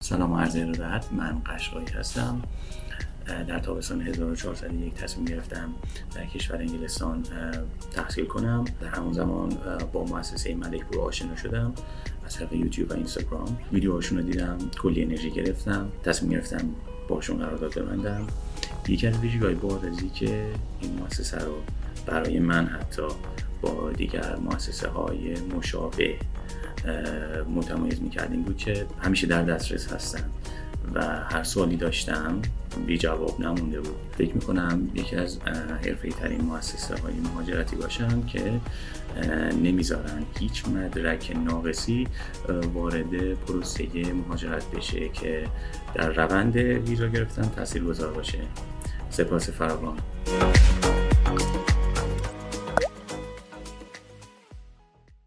سلام و عرض ارادت. من قشقایی هستم. در تابستان 1401 تصمیم گرفتم در کشور انگلستان تحصیل کنم. در همون زمان با مؤسسه ملک‌پور آشنا شدم از طریق یوتیوب و اینستاگرام. ویدیوهاشون رو دیدم، کلی انرژی گرفتم، تصمیم گرفتم باشون قرارداد ببندم. یکی از ویژگی‌های بارزی که این مؤسسه رو برای من حتی با دیگر مؤسسه‌های مشابه متمایز می‌کرد این بود که همیشه در دسترس هستن و هر سوالی داشتم بی جواب نمونده بود. فکر میکنم یکی از حرفه‌ای ترین مؤسسه‌های مهاجرتی باشن که نمیذارن هیچ مدرک ناقصی وارد پروسه مهاجرت بشه که در روند ویزا گرفتن تاثیرگذار باشه. سپاس فراوان.